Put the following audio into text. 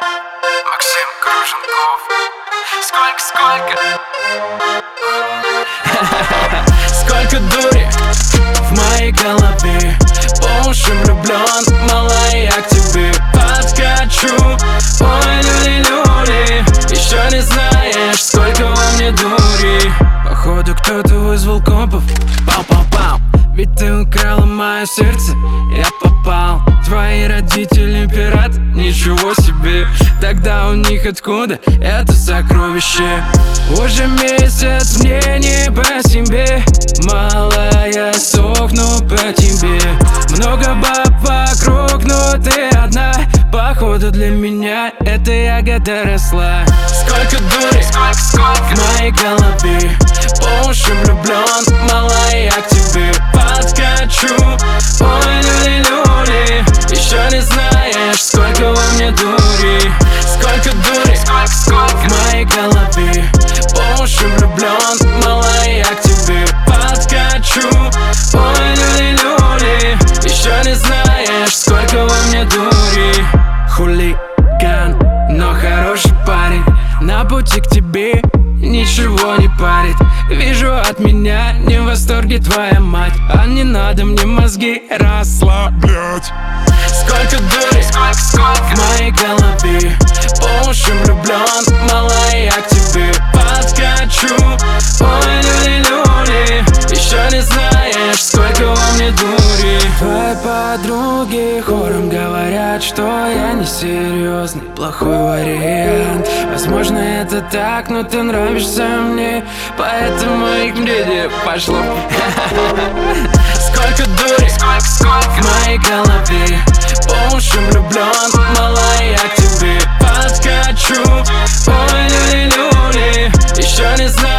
Максим Круженков. Сколько дури в моей голове, по уши влюблен, мала, я к тебе подкачу. Ой, люли-люли, еще не знаешь, сколько во мне дури. Походу кто-то вызвал копов. Пау-пау-пау, ведь ты украла мое сердце, я попал. Твои родители пират, ничего себе. Тогда у них откуда это сокровище? Уже месяц мне не по себе, мало, я сохну по тебе. Много баб вокруг, но ты одна. Походу для меня эта ягода росла. Сколько дури в моей голове, по уши влюблен, мала, я к тебе подкачу. Ой, люли-люли, еще не знаешь, сколько во мне дури. Сколько дури в моей голове, по уши влюблен, мала, я к тебе подкачу. Ой, люли-люли, еще не знаешь, сколько во мне дури. Хулиган, но хороший парень, на пути к тебе ничего не парит. Вижу, от меня не в восторге твоя мать, а не надо мне мозги расслаблять. Сколько дури в моей голове, по уши влюблен, мала, я к тебе подкачу. Ой, люли-люли, еще не знаешь, сколько во мне дури. Твои подруги хором говорят, что я несерьезный, плохой вариант. Возможно, это так, но ты нравишься мне, поэтому их мнение пошло. Сколько дури в моей голове, по уши влюблен, мала, я к тебе подкачу. Ой, люли-люли, еще не знаю,